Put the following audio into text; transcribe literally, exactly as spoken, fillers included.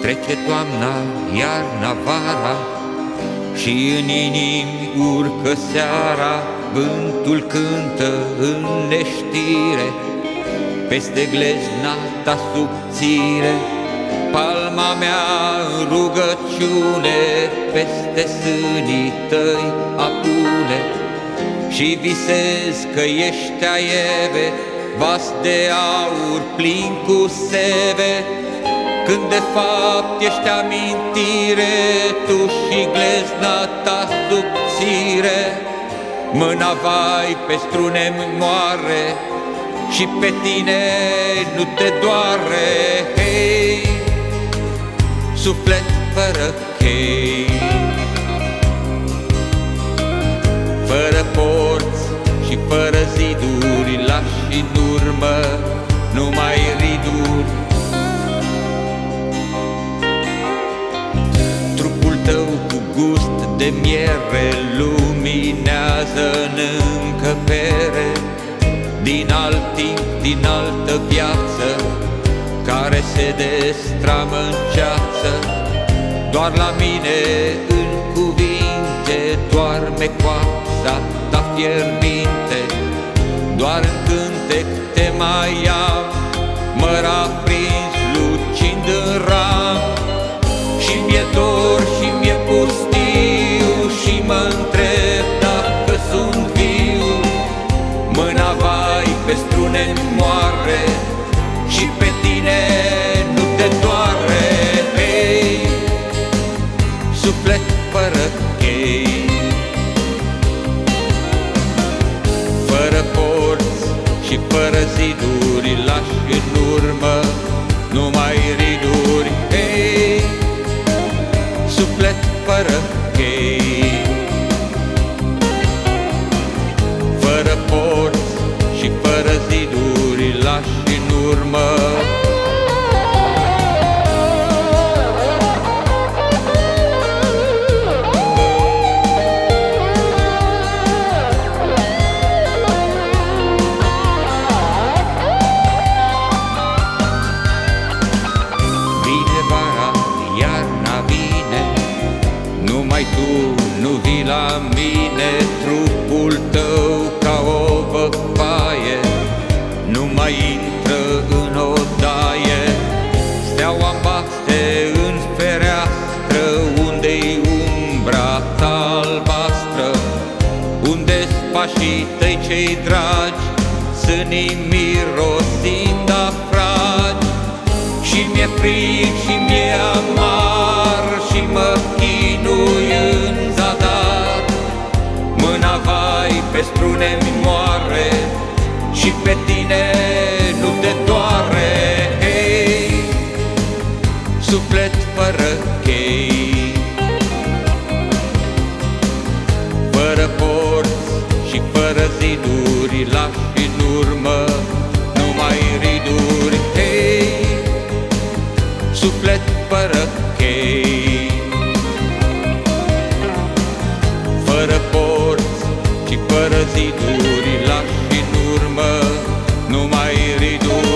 Trece toamna, iarna, vara, și în inimi urcă seara. Vântul cântă în neștire peste glezna ta subțire. Palma mea în rugăciune peste sânii tăi apune. Și visez că ești a Eve, vas de aur plin cu seve, când de fapt ești amintire, tu și glezna ta subțire. Mâna vai pe strune-mi moare și pe tine nu te doare. Hei, suflet fără chei, fără porți și fără ziduri, lași în urmă numai riduri. Trupul tău cu gust de miere luminează în încăpere, din alt timp, din altă viață, care se destramă în ceață. Doar la mine în cuvinte doarme coapsa ta fierbinte, doar în cântec te mai am, măr aprins lucind în ram. Și mi-e dor și mi-e pustiu și mă întreb dacă sunt viu. Mâna vai pe strune-mi moare și pe tine nu te doare. Hei, suflet fără chei, fără porți și fără ziduri, lași în urmă numai riduri. Hei, suflet fără chei, fără porți și fără ziduri, lași în urmă. Vine vara, iarna vine, numai tu nu vii la mine. Trupul tău ca o văpaie nu mai intră în odaie. Steaua bate în fereastră, unde-i umbra ta albastră, unde-s pașii tăi cei dragi, sânii mirosind a fragi. Și mi-e frig și mi-e amar și mă chinui în zadar. Mâna vai pe strune-mi moare și pe tine nu te doare. Hei, suflet fără chei, fără porți și fără ziduri, lași în urmă numai riduri. Hei, suflet fără chei, fără porți și fără ziduri, lași în urmă numai riduri.